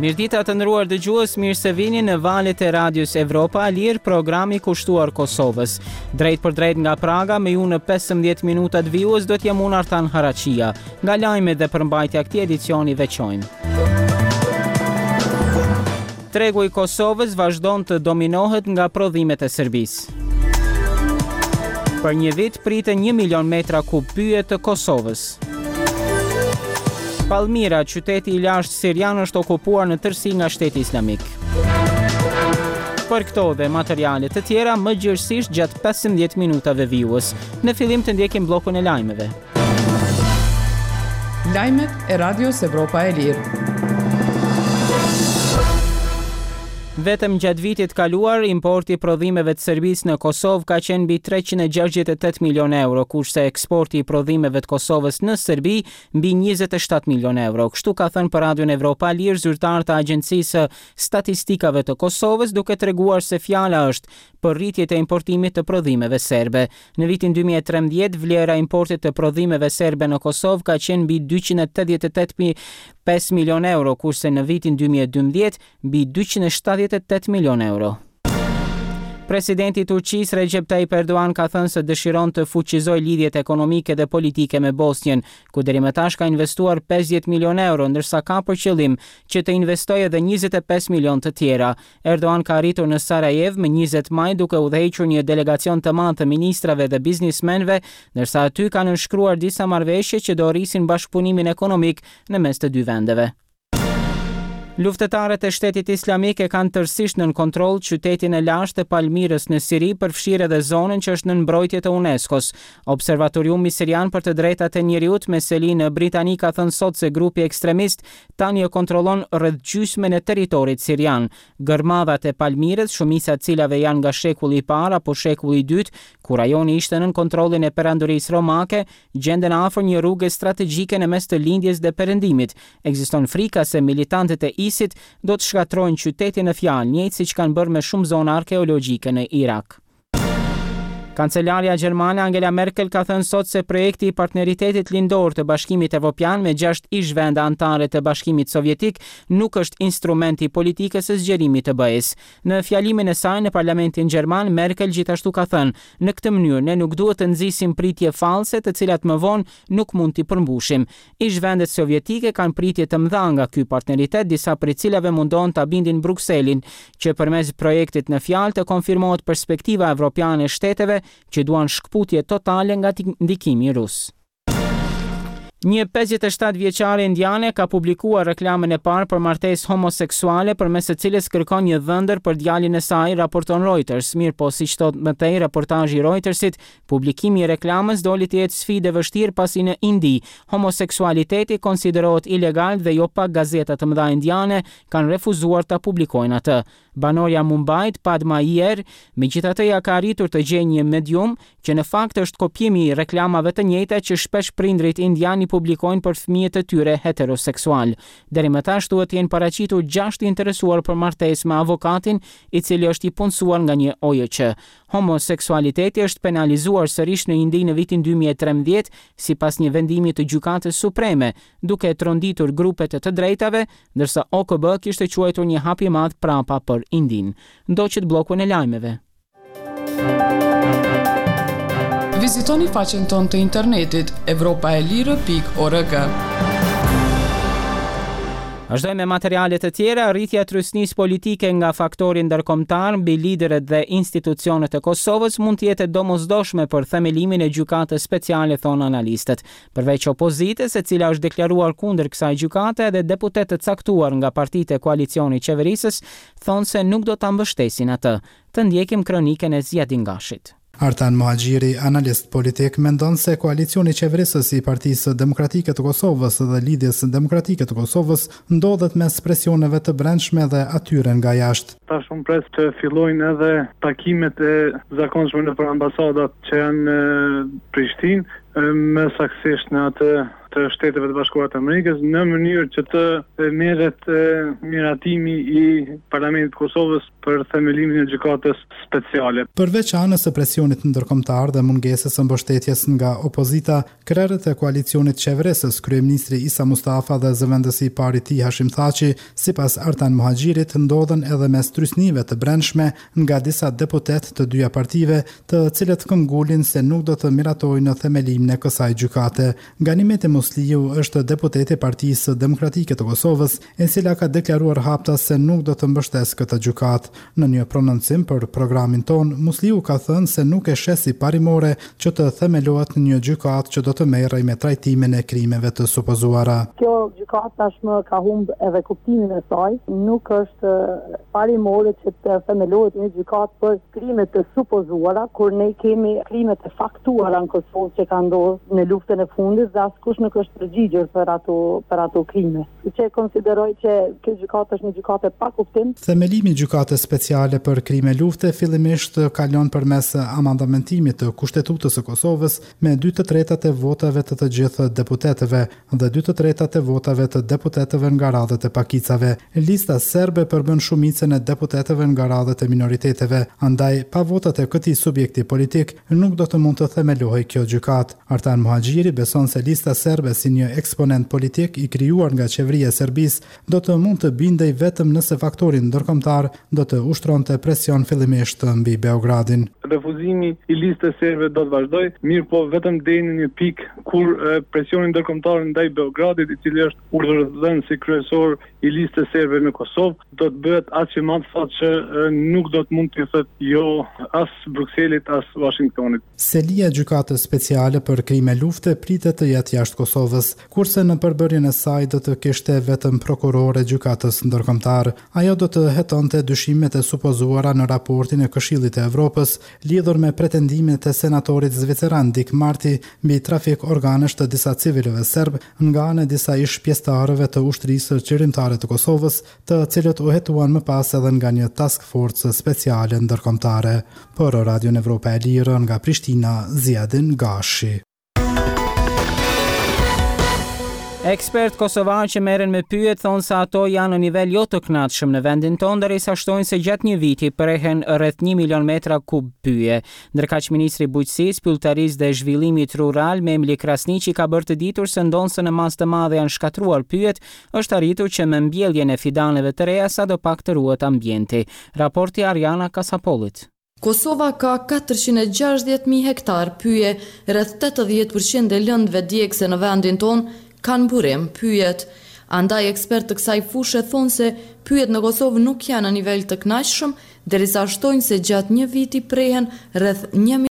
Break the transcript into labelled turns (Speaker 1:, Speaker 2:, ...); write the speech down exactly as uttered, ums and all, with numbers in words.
Speaker 1: Mirdita të nderuar dëgjues, mirë se vini në valët e Radios Evropa e Lirë, programi kushtuar Kosovës. Drejt për drejt nga Praga, me ju në pesëmbëdhjetë minutat vijues do t'jam unë Artan Haraqia. Nga lajmet dhe përmbajtja këtij edicioni veçojmë. Tregu i Kosovës vazhdon të dominohet nga prodhimet e Serbisë. Për një vit priten një milion metra kub pyje të Kosovës. Palmira, qyteti i lashtë sirian, është okupuar në tërësi nga Shteti Islamik. Për këto dhe materiale të tjera, më gjërësisht gjatë pesëmbëdhjetë minutave vijues. Në fillim të ndjekim bllokun e lajmeve.
Speaker 2: Lajmet e Radios Evropa e Lirë.
Speaker 1: Vetëm gjatë vitit kaluar, importi i prodhimeve të Serbisë në Kosovë ka qenë mbi treqind e gjashtëdhjetë e tetë milionë euro, kurse eksporti i prodhimeve të Kosovës në Serbi mbi njëzet e shtatë milionë euro. Kështu ka thënë për Radion Evropa e Lirë zyrtar të Agjencisë Statistikave të Kosovës, duke treguar se fjala është për rritje të importimit të prodhimeve serbe. Në vitin dy mijë e trembëdhjetë, vlera e importit të prodhimeve serbe në Kosovë ka qenë mbi dyqind e tetëdhjetë e tetë mijë pesë milionë euro, kurse në vitin dy mijë e dymbëdhjetë mbi dyqind e shtatëdhjetë e tetë milionë euro. Presidenti i Turqisë Recep Tayyip Erdogan ka thënë se dëshiron të fuqizojë lidhjet ekonomike dhe politike me Bosnjën, ku deri më tash ka investuar pesëdhjetë milionë euro, ndërsa ka për qëllim që të investojë edhe njëzet e pesë milionë të tjera. Erdogan ka arritur në Sarajevo më njëzet maj duke udhëhequr një delegacion të madh të ministrave dhe biznesmenëve, ndërsa aty kanë nënshkruar disa marrëveshje që do rrisin bashkëpunimin ekonomik në mes të dy vendeve. Luftëtarët e Shtetit Islamik e kanë tërësisht nën kontroll qytetin e lashtë të Palmirës në Siri, përfshirë edhe zonën që është në mbrojtje të UNESCO-s. Observatoriumi Sirian për të drejtat e njeriut me seli në Britani ka thënë sot se grupi ekstremist tani e kontrollon rreth gjysmën e territorit sirian. Gërmadhat e Palmirës, shumica e cilave janë nga shekulli i parë apo shekulli i dytë, kur rajoni ishte nën kontrollin e perandorisë romake, gjenden afër një rrugë strategjike në mes të lindjes dhe perëndimit. Ekziston frika se militantët e ISIT do të shkatrojnë qytetin në fjalë, njëjtë siç kanë bërë me shumë zona arkeologjike në Irak. Kancelaria gjermane Angela Merkel ka thënë sot se projekti i partneritetit lindor të Bashkimit Evropian me gjashtë ish vende anëtare të Bashkimit Sovjetik nuk është instrument i politikës së zgjerimit të B E S. Në fjalimin e saj në Parlamentin gjerman, Merkel gjithashtu ka thënë: "Në këtë mënyrë ne nuk duhet të nxisim pritje fallse, të cilat më vonë nuk mund t'i përmbushim." Ish vendet sovjetike kanë pritje të mëdha nga ky partneritet, disa prej cilave mundon ta bindin Brukselin që përmes projektit në fjalë të konfirmohet perspektiva evropiane e shteteve që duan shkputje totale nga ndikimi rus. Një pesëdhjetë e shtatë vjeçare indiane ka publikuar reklamën e parë për martesë homoseksuale përmes së cilës kërkon një dhëndër për djalin e saj, raporton Reuters. Mirë po, siç thot më tej reportazhi i Reutersit, publikimi i reklamës doli të jetë sfidë e vështirë pasi në Indi homoseksualiteti konsiderohet ilegal dhe jo pak gazeta të mëdha indiane kanë refuzuar ta publikojnë atë. Banorja Mumbait, Padma Iyer, megjithatë ja ka arritur të gjejë një medium që në fakt është kopjimi i reklamave të njëjta që shpesh prindrit indian i publikojnë për fëmijët e tyre heteroseksual. Deri më tash duhet të jenë paraqitur gjashtë interesuar për martesë me avokatin, i cili është i punësuar nga një O J Q. Homoseksualiteti është penalizuar sërish në Indi në vitin dy mijë e trembëdhjetë sipas një vendimi të Gjykatës Supreme, duke tronditur grupet e të drejtave, ndërsa O K B kishte quajtur një hap i madh prapa për Indin. Ndoqët bllokun e lajmeve.
Speaker 2: Vizitoni faqen tonë të internetit evropa e lirë pikë org.
Speaker 1: Vazhdojmë me materiale të tjera. Rritja e trysnisë politike nga faktori ndërkombëtar mbi liderët dhe institucionet e Kosovës mund të jetë domosdoshme për themelimin e gjykatës speciale, thonë analistët. Përveç opozitës, e cila është deklaruar kundër kësaj gjykate, edhe deputetët caktuar nga partitë e koalicionit qeverisës thonë se nuk do ta mbështesin atë. Të ndjekim kronikën e Ziadin Gashit.
Speaker 3: Artan Mohaxhiri, analist politik, mendon se koalicioni qeverisës i Partisë Demokratike të Kosovës dhe Lidhjes Demokratike të Kosovës ndodhet mes presioneve të brendshme dhe atyre nga jashtë.
Speaker 4: Tash unë pres të fillojnë edhe takimet e zakonshme nëpër ambasadat që janë në Prishtinë më saktësisht në atë të Shteteve të Bashkuara të Amerikës në mënyrë që të merret miratimi i Parlamentit të Kosovës për themelimin e gjykatës speciale.
Speaker 3: Përveç anës së presionit ndërkombëtar dhe mungesës së mbështetjes nga opozita, krerët e koalicionit qeverisës, kryeministri Isa Mustafa dhe zëvendësi i parë i tij Hashim Thaçi, sipas Artan Muhaxhirit, ndodhen edhe mes trysnive të brendshme nga disa deputet të dyja partive, të cilët këmbgulin se nuk do të miratojnë në themelimin e kësaj gjykate. Ganimeti Musliu është deputeti i Partisë Demokratike të Kosovës, e cila ka deklaruar haptas se nuk do të mbështesë këtë gjykatë. Në një prononcim për programin ton, Musliu ka thënë se nuk e sheh si parimore që të themelohet një gjykatë që do të merrej me trajtimin e krimeve të supozuara.
Speaker 5: Kjo gjykatë tashmë ka humbë edhe kuptimin e saj, nuk është parimore që të themelohet një gjykatë për krime të supozuara, kur ne kemi krime të faktuara në Kosovë që kanë ndodhur në luftën e fundit dhe askush nuk është përgjigjur për ato për ato krime. Që konsideroj që kjo gjykatë është një gjykatë pa kuptim.
Speaker 3: Themelimi i gjykatës speciale për krime lufte fillimisht kalon përmes amandamentimit të Kushtetutës së Kosovës me dy të tretat e votave të të gjithë deputetëve dhe dy të tretat e votave të deputetëve nga radhët e pakicave. Lista serbe përbën shumicën e deputetëve nga radhët e minoriteteve, andaj pa votat e këtij subjekti politik nuk do të mund të themelohej kjo gjykatë. Artan Muhaxhiri beson se lista serbe si një eksponent politik i krijuar nga qeveria e Serbisë do të mund të bindej vetëm nëse faktori ndërkombëtar do të ushtronte presion fillimisht mbi Beogradin.
Speaker 4: Refuzimi i listës serbe do të vazhdojë, mirë po vetëm deri në një pikë kur presioni ndërkombëtar ndaj Beogradit, i cili është urdhëruar si kryesor i listës serbe në Kosovë, do të bëhet aq i madh sa që nuk do të mund të thotë jo as Brukselit as Washingtonit.
Speaker 3: Selia e gjykatës speciale për krime lufte pritet të jetë jashtë Kosovës, kurse në përbërjen e saj do të kishte vetëm prokurore gjykatës ndërkombëtar. Ajo do të hetonte dyshimet e supozuara në raportin e Këshillit të Evropës lidhur me pretendimet e senatorit zviceran Dick Marty mbi trafik organesh të disa civilëve serb nga ana e disa ish pjesëtarëve të ushtrisë qeverimtare të Kosovës, të cilët u hetuan më pas edhe nga një task force speciale ndërkombëtare. Për Radio Evropa e Lirë nga Prishtina, Ziadin Gashi.
Speaker 1: Ekspert kosovar që merren me pyet thonë se ato janë në nivel jo të kënaqshëm në vendin tonë, derisa shtojnë se gjatë një viti prehen rreth një milion metra kub pyje. Ndërkaq ministri i bujqësisë, pyllëtarisë dhe zhvillimit rural Memli Krasniqi ka bërë të ditur se ndonë në mas të madhe janë shkatruar pyjet, është arritur që me mbjelljen e fidaneve të reja sadopak të ruhet ambienti. Raporti Ariana Kasapolit.
Speaker 6: Kosova ka katërqind e gjashtëdhjetë mijë hektar pyje, rreth tetëdhjetë përqind e lëndëve djegëse në vendin tonë kanë burim pyjet. Andaj ekspert të kësaj fushë thonë se pyjet në Kosovë nuk janë në nivel të kënaqshëm, derisa shtojnë se gjatë një viti prehen rreth një